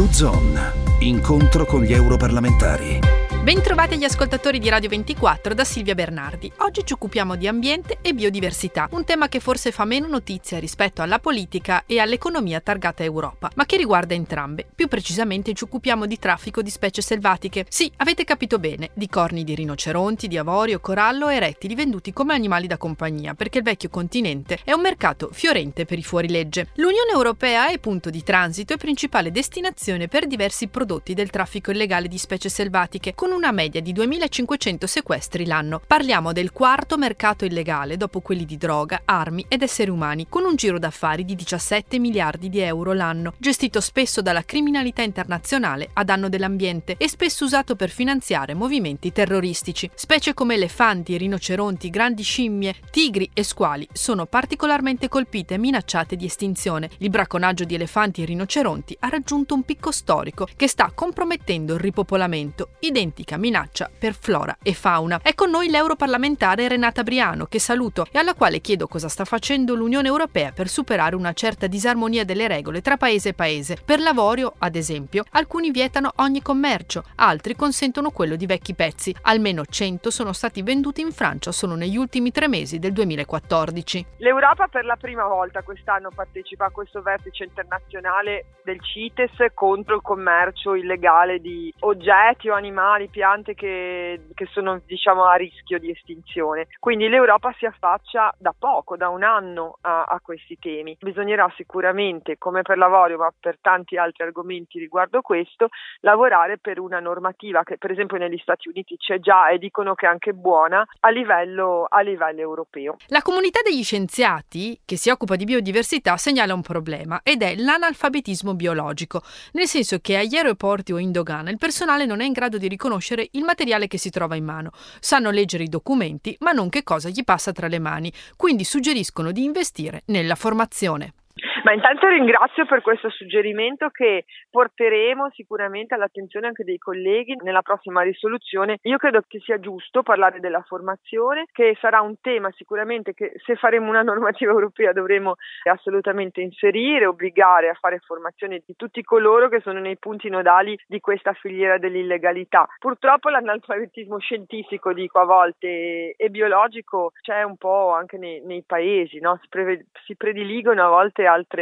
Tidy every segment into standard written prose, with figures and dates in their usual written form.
U-Zone. Incontro con gli europarlamentari. Bentrovati agli ascoltatori di Radio 24 da Silvia Bernardi. Oggi ci occupiamo di ambiente e biodiversità, un tema che forse fa meno notizia rispetto alla politica e all'economia targata Europa, ma che riguarda entrambe. Più precisamente ci occupiamo di traffico di specie selvatiche. Sì, avete capito bene, di corni di rinoceronti, di avorio, corallo e rettili venduti come animali da compagnia, perché il vecchio continente è un mercato fiorente per i fuorilegge. L'Unione Europea è punto di transito e principale destinazione per diversi prodotti del traffico illegale di specie selvatiche, con una media di 2.500 sequestri l'anno. Parliamo del quarto mercato illegale dopo quelli di droga, armi ed esseri umani, con un giro d'affari di 17 miliardi di euro l'anno, gestito spesso dalla criminalità internazionale a danno dell'ambiente e spesso usato per finanziare movimenti terroristici. Specie come elefanti, rinoceronti, grandi scimmie, tigri e squali sono particolarmente colpite e minacciate di estinzione. Il bracconaggio di elefanti e rinoceronti ha raggiunto un picco storico che sta compromettendo il ripopolamento, identica minaccia per flora e fauna. È con noi l'europarlamentare Renata Briano, che saluto e alla quale chiedo cosa sta facendo l'Unione Europea per superare una certa disarmonia delle regole tra paese e paese. Per l'avorio, ad esempio, alcuni vietano ogni commercio, altri consentono quello di vecchi pezzi. Almeno 100 sono stati venduti in Francia solo negli ultimi 3 mesi del 2014. L'Europa per la prima volta quest'anno partecipa a questo vertice internazionale del CITES contro il commercio illegale di oggetti o animali, piante che sono a rischio di estinzione. Quindi l'Europa si affaccia da poco, da un anno a questi temi. Bisognerà sicuramente, come per l'avorio ma per tanti altri argomenti riguardo questo, lavorare per una normativa che per esempio negli Stati Uniti c'è già e dicono che è anche buona a livello europeo. La comunità degli scienziati che si occupa di biodiversità segnala un problema ed è l'analfabetismo biologico, nel senso che agli aeroporti o in dogana il personale non è in grado di riconoscere il materiale che si trova in mano. Sanno leggere i documenti, ma non che cosa gli passa tra le mani, quindi suggeriscono di investire nella formazione. Ma intanto ringrazio per questo suggerimento che porteremo sicuramente all'attenzione anche dei colleghi nella prossima risoluzione. Io credo che sia giusto parlare della formazione, che sarà un tema sicuramente che se faremo una normativa europea dovremo assolutamente inserire, obbligare a fare formazione di tutti coloro che sono nei punti nodali di questa filiera dell'illegalità. Purtroppo l'analfabetismo scientifico, dico a volte, e biologico c'è un po' anche nei paesi, no? Si prediligono a volte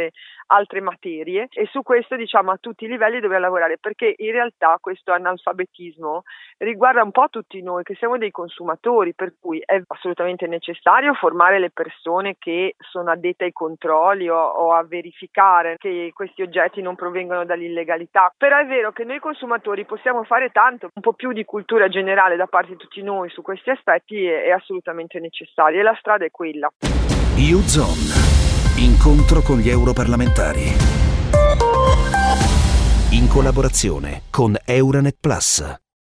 altre materie e su questo a tutti i livelli dobbiamo lavorare, perché in realtà questo analfabetismo riguarda un po' tutti noi che siamo dei consumatori, per cui è assolutamente necessario formare le persone che sono addette ai controlli o a verificare che questi oggetti non provengono dall'illegalità. Però è vero che noi consumatori possiamo fare tanto, un po' più di cultura generale da parte di tutti noi su questi aspetti è assolutamente necessario e la strada è quella. U-Zone. Incontro con gli europarlamentari. In collaborazione con Euranet Plus.